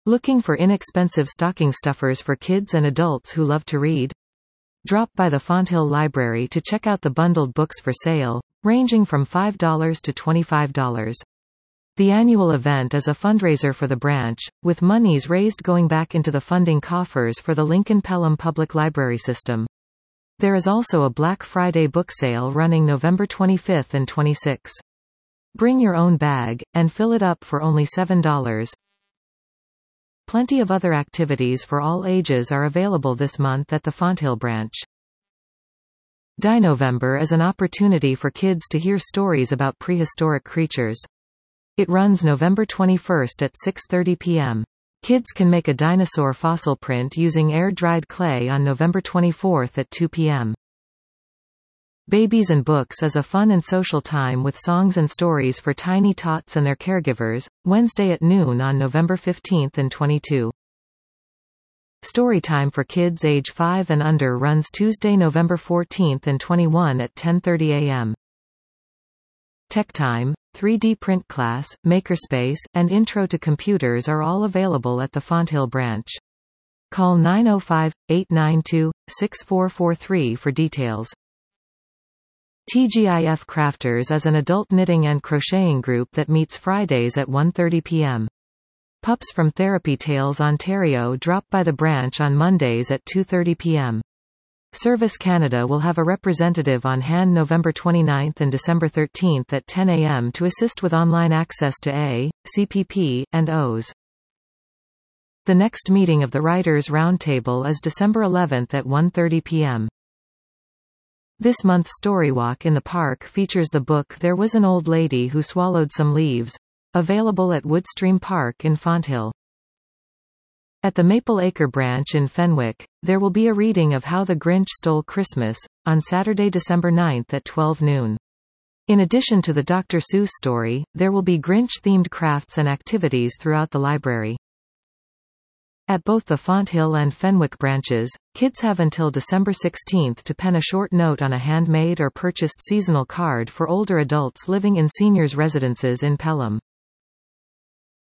Looking for inexpensive stocking stuffers for kids and adults who love to read? Drop by the Fonthill Library to check out the bundled books for sale, ranging from $5 to $25. The annual event is a fundraiser for the branch, with monies raised going back into the funding coffers for the Lincoln-Pelham Public Library System. There is also a Black Friday book sale running November 25 and 26. Bring your own bag, and fill it up for only $7. Plenty of other activities for all ages are available this month at the Fonthill branch. Dinovember is an opportunity for kids to hear stories about prehistoric creatures. It runs November 21 at 6:30 p.m. Kids can make a dinosaur fossil print using air-dried clay on November 24 at 2 p.m. Babies and Books is a fun and social time with songs and stories for tiny tots and their caregivers, Wednesday at noon on November 15 and 22. Storytime for kids age 5 and under runs Tuesday, November 14 and 21 at 10:30 a.m. Tech Time, 3D print class, Makerspace, and Intro to Computers are all available at the Fonthill branch. Call 905-892-6443 for details. TGIF Crafters is an adult knitting and crocheting group that meets Fridays at 1:30 p.m. Pups from Therapy Tales Ontario drop by the branch on Mondays at 2:30 p.m. Service Canada will have a representative on hand November 29 and December 13 at 10 a.m. to assist with online access to A, CPP, and O's. The next meeting of the Writers' Roundtable is December 11 at 1:30 p.m. This month's Storywalk in the Park features the book There Was an Old Lady Who Swallowed Some Leaves, available at Woodstream Park in Fonthill. At the Maple Acre branch in Fenwick, there will be a reading of How the Grinch Stole Christmas, on Saturday, December 9 at 12 noon. In addition to the Dr. Seuss story, there will be Grinch-themed crafts and activities throughout the library. At both the Fonthill and Fenwick branches, kids have until December 16 to pen a short note on a handmade or purchased seasonal card for older adults living in seniors' residences in Pelham.